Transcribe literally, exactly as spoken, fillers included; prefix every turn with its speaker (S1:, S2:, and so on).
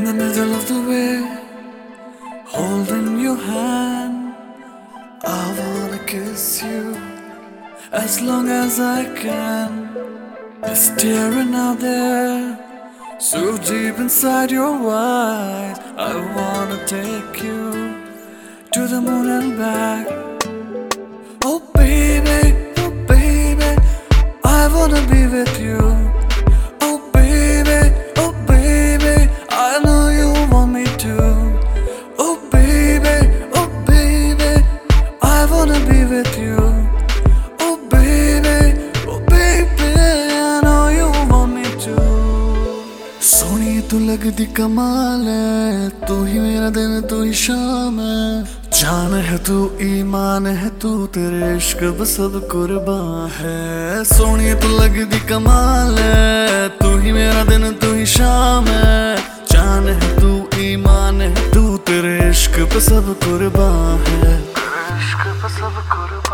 S1: the middle of the way, holding your hand. I wanna kiss you as long as I can. It's staring out there, so deep inside your eyes. I wanna take you to the moon and back. Oh baby, oh baby, I wanna be with you. Oh baby, oh baby, I know you want me to. Oh baby, oh baby, I wanna be with you. Oh baby, oh baby, I know you want me to. Soni तू लगदी कमाल है, तू ही मेरा दिन तू ही शाम है। जान है तू ईमान है तू, तेरे इश्क बस सब कुर्बान है। सोनी तू लगदी कमाल है, तू ही मेरा दिन तू ही शाम है। जान है तू ईमान है तू, तेरे इश्क पे सब कुर्बान है। तेरे इश्क पे सब कुर्बान।